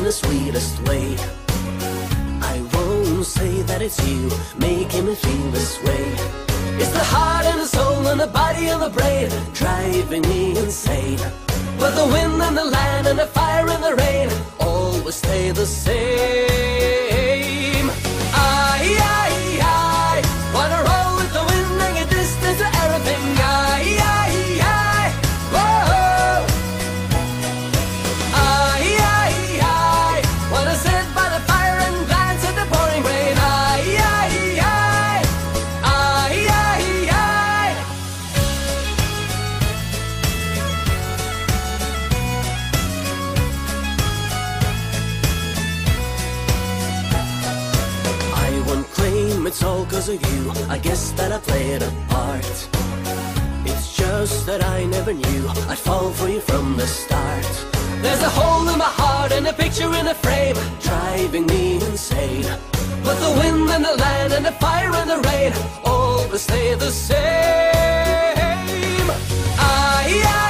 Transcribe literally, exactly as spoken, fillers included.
in the sweetest way. I won't say that it's you making me feel this way. It's the heart and the soul and the body and the brain driving me insane. But the wind and the land and the fire and the rain always stay the same. I, I, I wanna roll with the wind and get distance to everything. I, I, I, whoa. I, I, I wanna sit by the fire and glance at the pouring rain. I, I, I, I, I, I. I won't claim it's all cause of you. I guess that I played a part. It's just that I never knew I'd fall for you from the start. There's a hole in my heart and a picture in a frame driving me insane. But the wind and the land and the fire and the rain always stay the same. I, I